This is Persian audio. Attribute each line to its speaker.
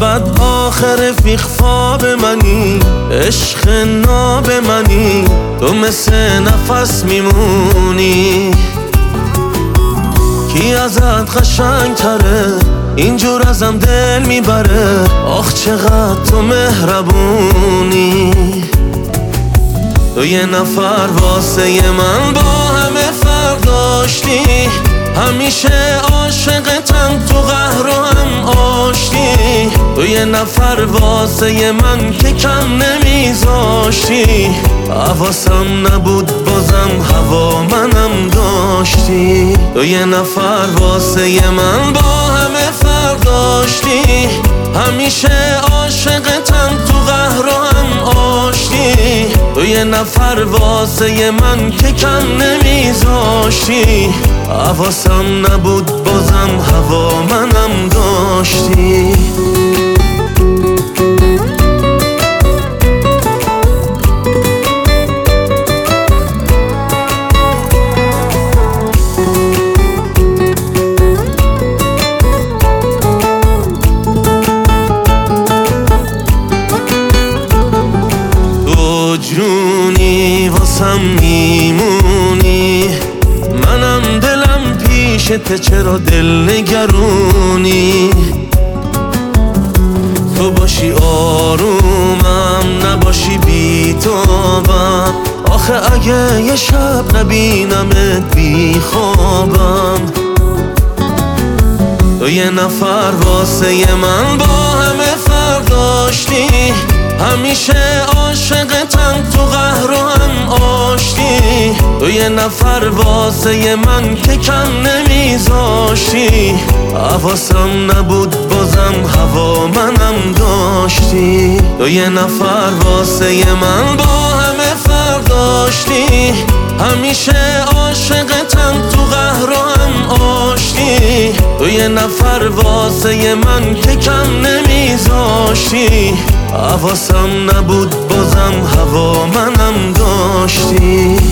Speaker 1: بعد آخر رفیق خواب منی، عشق ناب منی، تو مثل نفس میمونی. کی ازت قشنگ تره اینجور ازم دل میبره، آخ چقدر تو مهربونی. تو یه نفر واسه من با همه فرق داشتی، همیشه عاشقتم تو قهر و هم آشتی. تو یه نفر واسه من که کم نمیذاشتی، حواسم نبود بازم هوا منم داشتی. تو یه نفر واسه من با همه فرق داشتی، همیشه عاشقتم تو قهر و هم آشتی. تو یه نفر واسه من که کم نمیذاشتی، حواسم نبود بازم هوا منم داشتی. تو جونی واسم میمونی، منم دلم پیشت چرا دل نگرونی. تو باشی آرومم، نباشی بی‌تابم، آخه اگه یه شب نبینمت بی خوابم. تو یه نفر واسه من با همه فرق داشتی، همیشه عاشقتم تو قهر و هم آشتی. تو یه نفر واسه من که کم نمیذاشتی، حواسم نبود بازم هوا منم داشتی. تو یه نفر واسه من با همه فرق داشتی، همیشه عاشقتم تو قهر و هم آشتی. تو یه نفر واسه من که کم نمیذاشتی، حواسم نبود بازم هوا منم داشتی.